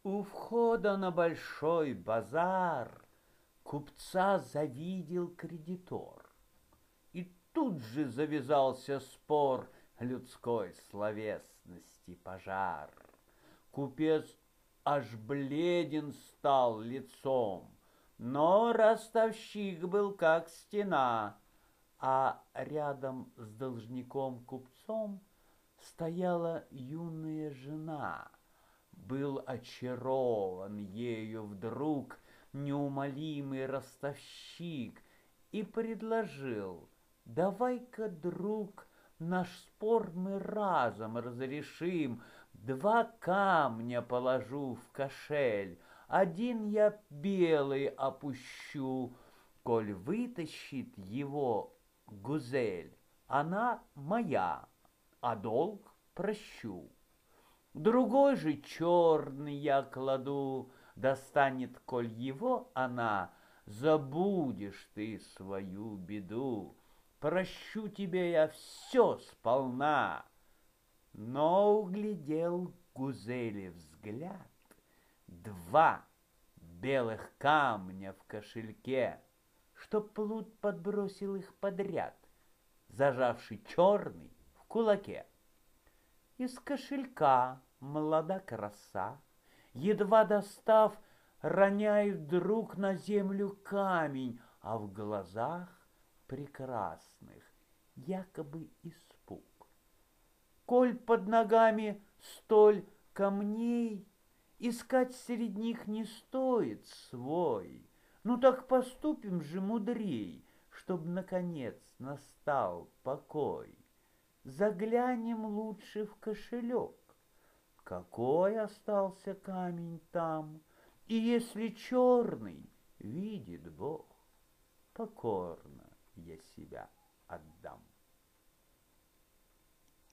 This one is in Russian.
У входа на большой базар купца завидел кредитор. И тут же завязался спор людской словесности пожар. Купец аж бледен стал лицом, но ростовщик был как стена, а рядом с должником-купцом стояла юная жена. Был очарован ею вдруг неумолимый ростовщик и предложил: давай-ка, друг, наш спор мы разом разрешим. Два камня положу в кошель, один я белый опущу. Коль вытащит его гузель, она моя, а долг прощу. Другой же черный я кладу, достанет, коль его она, забудешь ты свою беду. Прощу тебе я все сполна. Но углядел Гузели взгляд, два белых камня в кошельке, что плут подбросил их подряд, зажавший черный в кулаке. Из кошелька молода краса, едва достав, роняет вдруг на землю камень, а в глазах прекрасных якобы испуг. Коль под ногами столь камней, искать среди них не стоит свой. Ну так поступим же мудрей, чтоб наконец настал покой. Заглянем лучше в кошелек, какой остался камень там, и если черный, видит Бог, покорно я себя отдам.